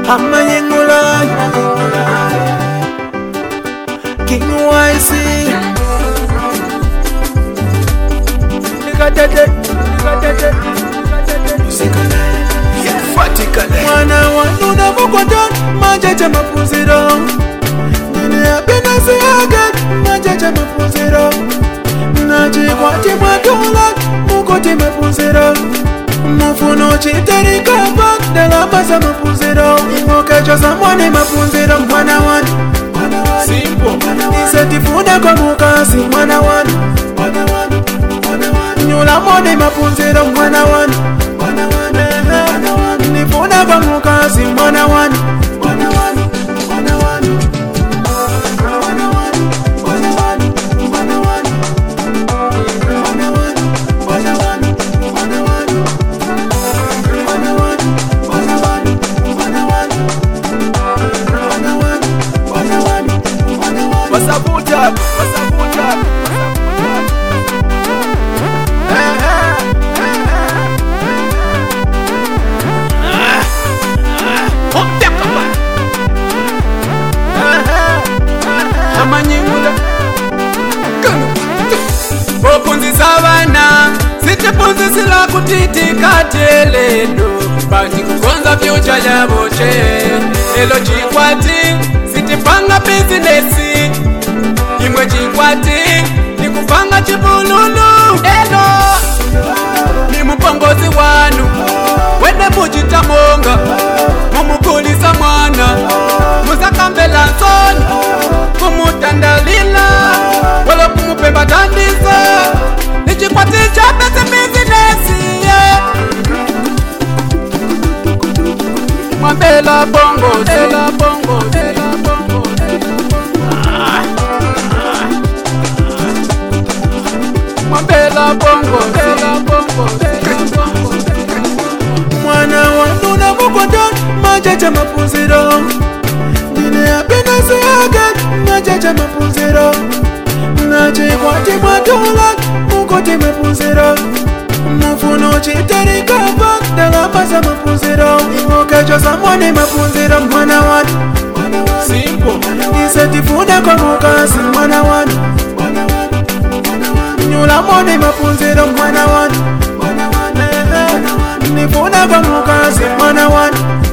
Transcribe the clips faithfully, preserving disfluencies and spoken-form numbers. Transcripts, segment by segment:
Amanyengula King Y C Nikatete Nikatete Mwana wanu na mukwaton Majaja mapuziro Nini apina siyagat Majaja mapuziro Najikwati mwatula Mukoti mapuziro Mufuno chiteri kabak Dela basa mapuziro Mokecho samwani mapuziro Mwana wanu Nisetifuna kwa mukasi Mwana wanu Nyula mwani mapuziro Mwana wanu Nifuna kwa mukasi Mwana wanu Wasabuta, wasabuta, Amanyengula Opunzi savana Sitipunzi sila kutiti katelendo Bati kukonza future ya boche Elo chikwati Sitipanga businesi Imwe chikwati Nikupanga chibululu Elo Ni mupongozi wanu Wene mujita monga Mumukulisa mwana Musakambela nsoni Kumutandalila Wala kumupemba tandisa Nichikwati chapese businesi yeah. Mwambela bongo Ela bongo Ela bongo Mwambela bongo Ela bongo Mwana wanu na mukwaton Majaja mapuziro Nine apina siyagat Majaja mapuziro Najikwati mwatula Mukoti mapuziro Mufuno chiteri kabak Dela basa mapuziro Mokecho samwani mapuziro Mwana wanu Nisetifuna kwa mukasi Mwana wanu Nyula mwani mapuziro Mwana wanu Nifuna kwa mukasi Mwana wanu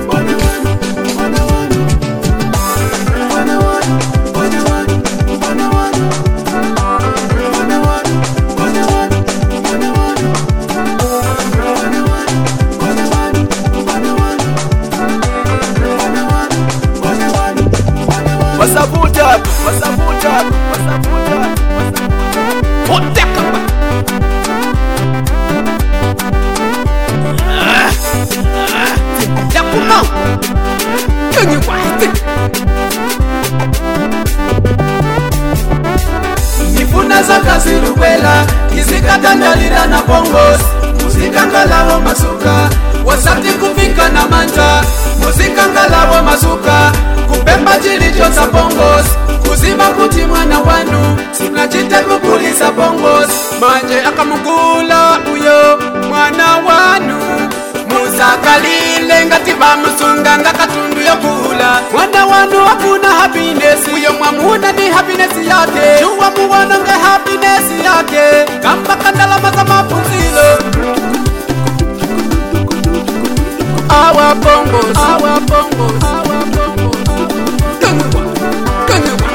Wasabuta, wasabuta, wasabuta, Oteka Yakuma Kenyi waite Nifuna zaka ziruwela Izikatandalira na bongos Muzika ngalawo masuka Wasati kufika na manja Muzika ngalawo masuka Kupemba jilicho za bongos Kuzima kuti mwana wanu Sinachite kukulisa bongos Manje akamugula uyo mwana wanu Musakalile ngati bamusunga nga katundu yokula Mwana wanu hakuna happiness Uyo mwamuna ni happiness yake Juwa muwana nge happiness yake Kamba kandala maza mapunzilo Awa bongos Awa bongos Awa bongos Kenyewa Kenyewa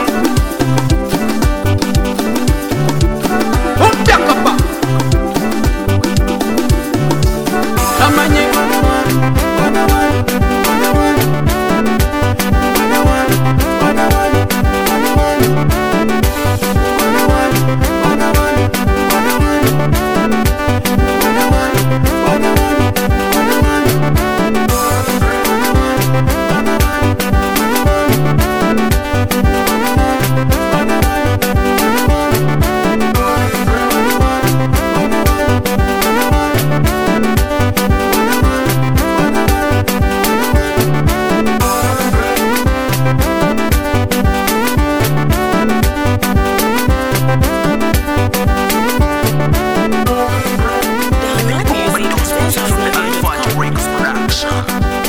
Opiakapa Amanyengula Records Production.